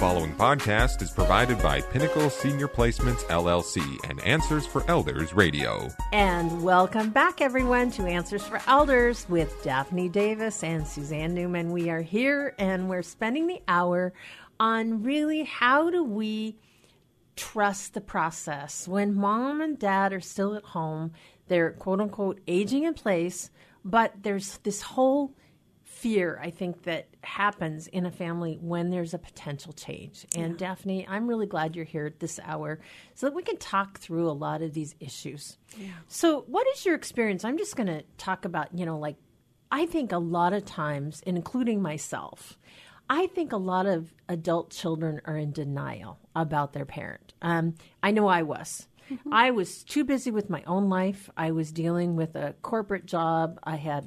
following podcast is provided by Pinnacle Senior Placements, LLC and Answers for Elders Radio. And welcome back, everyone, to Answers for Elders with Daphne Davis and Suzanne Newman. We are here, and we're spending the hour on really how do we trust the process when mom and dad are still at home. They're, quote-unquote, aging in place, but there's this whole fear, I think, that happens in a family when there's a potential change. And Daphne, I'm really glad you're here at this hour so that we can talk through a lot of these issues. Yeah. So what is your experience? I'm just going to talk about, I think a lot of times, including myself, I think a lot of adult children are in denial about their parent. I know I was. I was too busy with my own life. I was dealing with a corporate job. I had,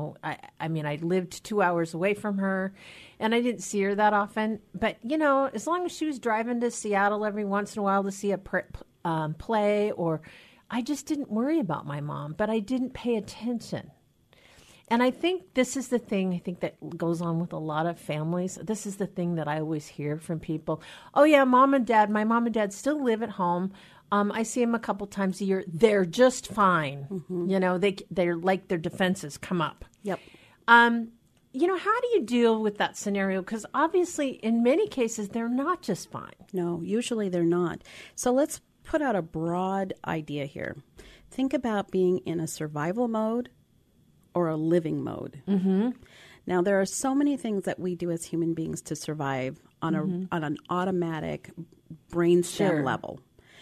I lived 2 hours away from her, and I didn't see her that often. But, as long as she was driving to Seattle every once in a while to see a play, or I just didn't worry about my mom, but I didn't pay attention. And I think this is the thing that goes on with a lot of families. This is the thing that I always hear from people. Oh, yeah, my mom and dad still live at home. I see them a couple times a year. They're just fine. Mm-hmm. They're like their defenses come up. Yep. How do you deal with that scenario? Because obviously, in many cases, they're not just fine. No, usually they're not. So let's put out a broad idea here. Think about being in a survival mode or a living mode. Mm-hmm. Now, there are so many things that we do as human beings to survive on an automatic brainstem level.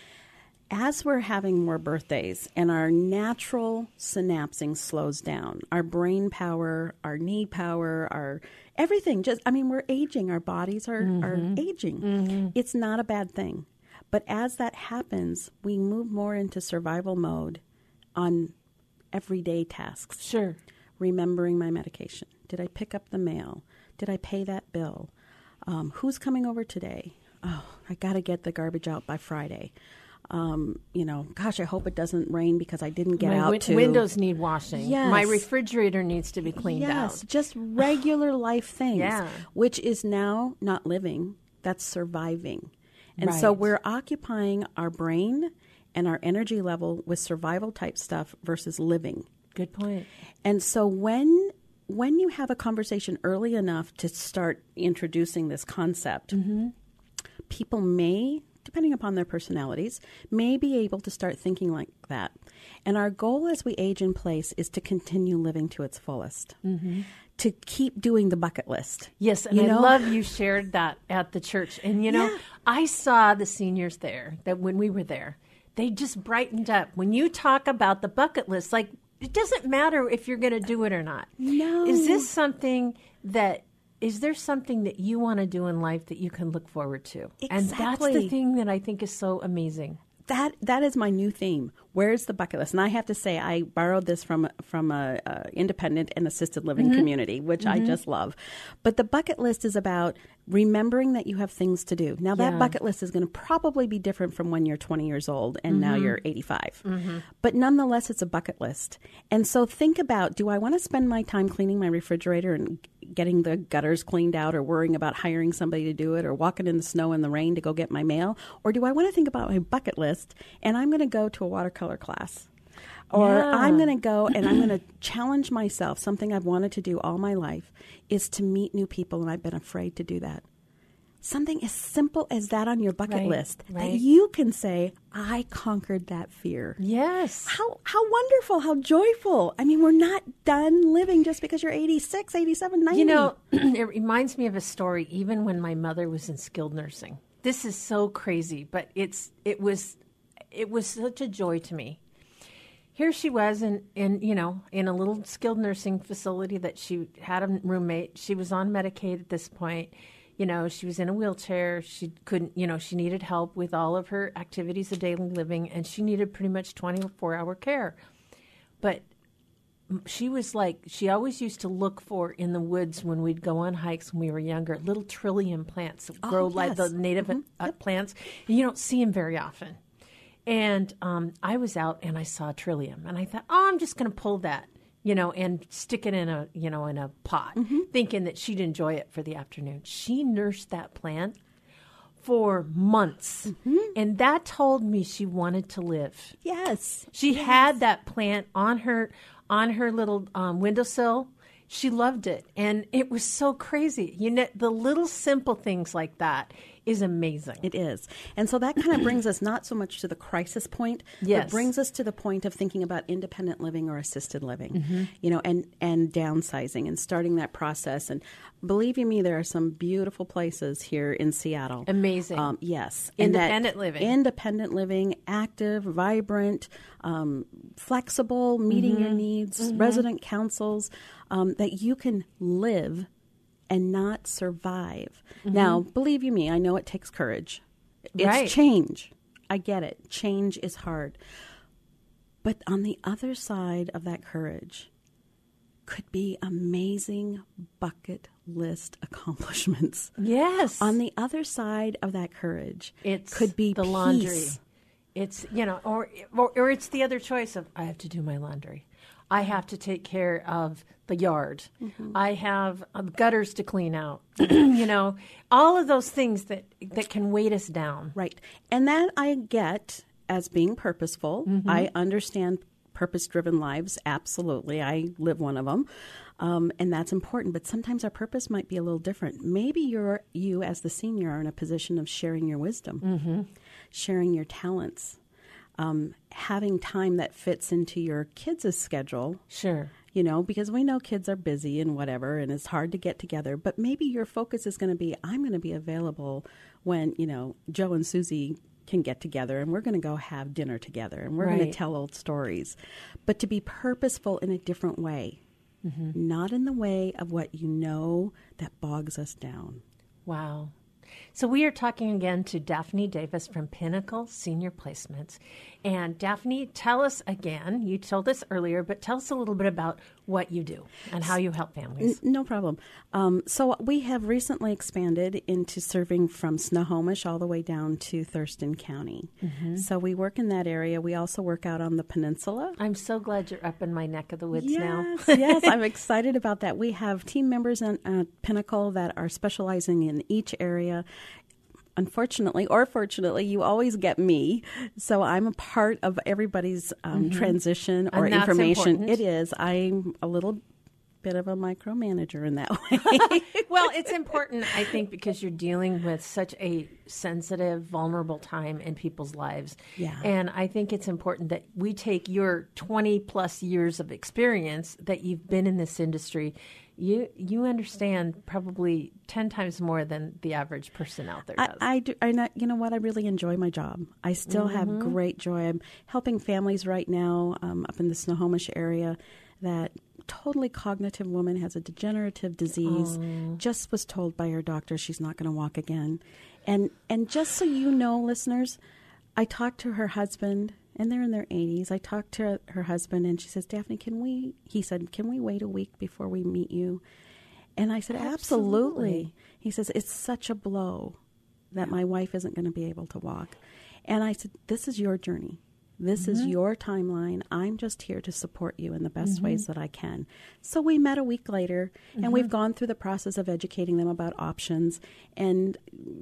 As we're having more birthdays and our natural synapsing slows down, our brain power, our knee power, our everything, we're aging. Our bodies are aging. Mm-hmm. It's not a bad thing. But as that happens, we move more into survival mode on everyday tasks. Sure. Remembering my medication. Did I pick up the mail? Did I pay that bill? Who's coming over today? Oh, I got to get the garbage out by Friday. I hope it doesn't rain because I didn't get out to... windows need washing. Yes. My refrigerator needs to be cleaned out. Yes, just regular life things, Yeah. which is now not living, that's surviving. And so we're occupying our brain and our energy level with survival type stuff versus living. Good point. And so when you have a conversation early enough to start introducing this concept, people may, depending upon their personalities, may be able to start thinking like that. And our goal as we age in place is to continue living to its fullest, to keep doing the bucket list. Yes, and I love you shared that at the church. And, I saw the seniors there, that when we were there, they just brightened up. When you talk about the bucket list, like, it doesn't matter if you're going to do it or not. No. Is there something that you want to do in life that you can look forward to? Exactly. And that's the thing that I think is so amazing. That is my new theme. Where's the bucket list? And I have to say, I borrowed this from a independent and assisted living community, which I just love. But the bucket list is about remembering that you have things to do. Now, that bucket list is going to probably be different from when you're 20 years old and now you're 85. But nonetheless, it's a bucket list. And so think about, do I want to spend my time cleaning my refrigerator and getting the gutters cleaned out, or worrying about hiring somebody to do it, or walking in the snow and the rain to go get my mail? Or do I want to think about my bucket list and I'm going to go to a watercolor class? Or I'm going to go and I'm going to challenge myself. Something I've wanted to do all my life is to meet new people, and I've been afraid to do that. Something as simple as that on your bucket list that you can say, I conquered that fear. Yes. How wonderful, how joyful. I mean, we're not done living just because you're 86, 87, 90. It reminds me of a story even when my mother was in skilled nursing. This is so crazy, but it was such a joy to me. Here she was in a little skilled nursing facility that she had a roommate. She was on Medicaid at this point. She was in a wheelchair. She couldn't, she needed help with all of her activities of daily living, and she needed pretty much 24-hour care. But she was like, she always used to look for in the woods when we'd go on hikes when we were younger, little trillium plants that grow like the native plants. And you don't see them very often. And I was out and I saw trillium, and I thought, I'm just going to pull that, and stick it in a pot, thinking that she'd enjoy it for the afternoon. She nursed that plant for months. And that told me she wanted to live. Yes. She had that plant on her little windowsill. She loved it. And it was so crazy. You know, the little simple things like that is amazing. It is. And so that kind of brings us not so much to the crisis point, Yes. but brings us to the point of thinking about independent living or assisted living, you know, and downsizing and starting that process. And believe you me, there are some beautiful places here in Seattle. Amazing. Yes. And Independent living. Independent living, active, vibrant, flexible, meeting your needs, resident councils, that you can live and not survive. Now, believe you me, I know it takes courage. It's Right. change. I get it. Change is hard. But on the other side of that courage could be amazing bucket list accomplishments. Yes. On the other side of that courage, It's could be the peace. laundry. It's, you know, or it's the other choice of I have to do my laundry. I have to take care of the yard. I have gutters to clean out. You know, all of those things that can weight us down. Right. And that I get as being purposeful. I understand purpose-driven lives. Absolutely. I live one of them. And that's important. But sometimes our purpose might be a little different. Maybe you as the senior are in a position of sharing your wisdom, sharing your talents, having time that fits into your kids' schedule. Sure. You know, because we know kids are busy and whatever, and it's hard to get together. But maybe your focus is going to be, I'm going to be available when, you know, Joe and Susie can get together, and we're going to go have dinner together, and we're going Right. to tell old stories. But to be purposeful in a different way, not in the way of what you know that bogs us down. Wow. So we are talking again to Daphne Davis from Pinnacle Senior Placements. And Daphne, tell us again, you told us earlier, but tell us a little bit about what you do and how you help families. No problem. So we have recently expanded into serving from Snohomish all the way down to Thurston County. So we work in that area. We also work out on the peninsula. I'm so glad you're up in my neck of the woods now. Yes, I'm excited about that. We have team members in Pinnacle that are specializing in each area. Unfortunately, or fortunately, you always get me. So I'm a part of everybody's transition or And that's information. important. It is. I'm a little bit of a micromanager in that way. Well, it's important, I think, because you're dealing with such a sensitive, vulnerable time in people's lives. Yeah. And I think it's important that we take your 20 plus years of experience that you've been in this industry. You understand probably 10 times more than the average person out there does. I do. You know what? I really enjoy my job. I still have great joy. I'm helping families right now up in the Snohomish area. That totally cognitive woman has a degenerative disease. Just was told by her doctor she's not going to walk again. And just so you know, listeners, I talked to her husband, and they're in their 80s. I talked to her husband, and she says, Daphne, he said, can we wait a week before we meet you? And I said, absolutely. He says, it's such a blow that my wife isn't going to be able to walk. And I said, this is your journey. This is your timeline. I'm just here to support you in the best ways that I can. So we met a week later, and we've gone through the process of educating them about options. And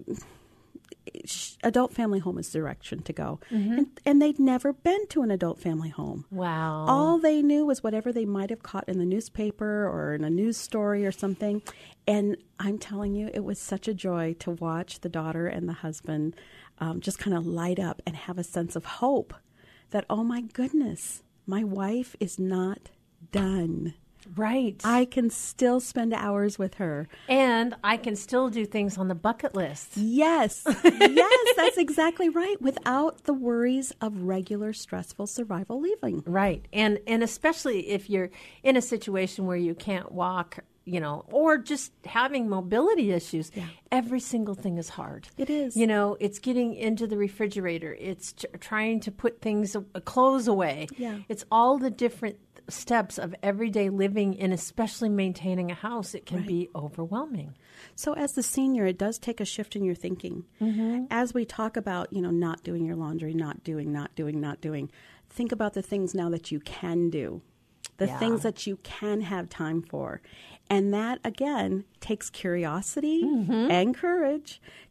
adult family home is the direction to go. And they'd never been to an adult family home. Wow. All they knew was whatever they might have caught in the newspaper or in a news story or something. And I'm telling you, it was such a joy to watch the daughter and the husband just kind of light up and have a sense of hope that, oh my goodness, my wife is not done. Right. I can still spend hours with her. And I can still do things on the bucket list. Yes. Yes, that's exactly right. Without the worries of regular stressful survival living. Right. And especially if you're in a situation where you can't walk, you know, or just having mobility issues, every single thing is hard. It is. You know, it's getting into the refrigerator. It's trying to put things, clothes away. Yeah. It's all the different steps of everyday living and especially maintaining a house. It can be overwhelming. So as the senior, it does take a shift in your thinking. As we talk about, you know, not doing your laundry, not doing, think about the things now that you can do, the things that you can have time for. And that, again, takes curiosity and courage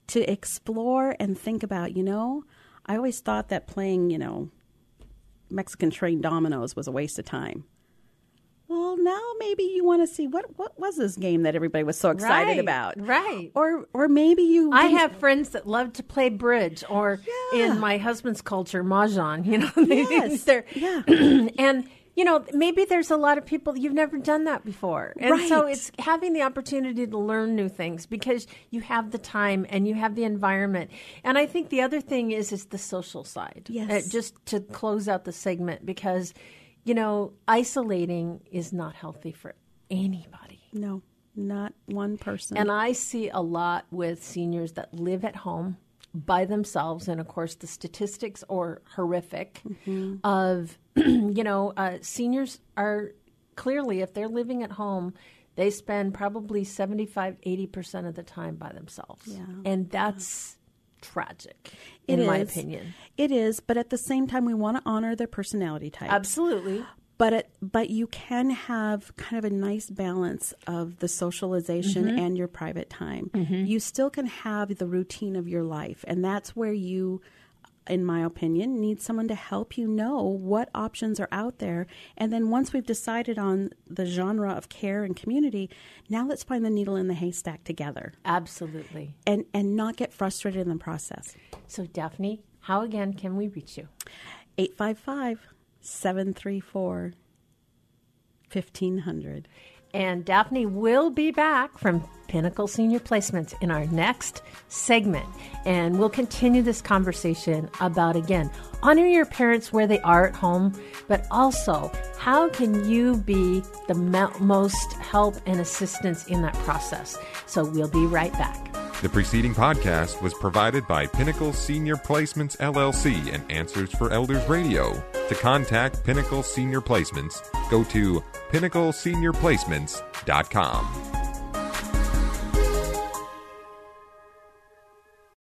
to explore and think about, I always thought that playing, Mexican train dominoes was a waste of time. Well, now maybe you want to see what was this game that everybody was so excited about. Right. Or maybe you... I have friends that love to play bridge, or in my husband's culture, mahjong. Yes. And, maybe there's a lot of people, you've never done that before. And so it's having the opportunity to learn new things because you have the time and you have the environment. And I think the other thing is the social side. Yes. Just to close out the segment, because... isolating is not healthy for anybody. No, not one person. And I see a lot with seniors that live at home by themselves. And, of course, the statistics are horrific of, seniors are clearly, if they're living at home, they spend probably 80% of the time by themselves. Yeah. And that's tragic, in my opinion. It is, but at the same time, we want to honor their personality types. Absolutely. But you can have kind of a nice balance of the socialization and your private time. You still can have the routine of your life, and that's where you, in my opinion, need someone to help you know what options are out there. And then once we've decided on the genre of care and community, now let's find the needle in the haystack together. Absolutely. And not get frustrated in the process. So, Daphne, how again can we reach you? 855-734-1500. And Daphne will be back from Pinnacle Senior Placements in our next segment. And we'll continue this conversation about, again, honoring your parents where they are at home, but also how can you be the most help and assistance in that process. So we'll be right back. The preceding podcast was provided by Pinnacle Senior Placements, LLC and Answers for Elders Radio. To contact Pinnacle Senior Placements, go to pinnacleseniorplacements.com.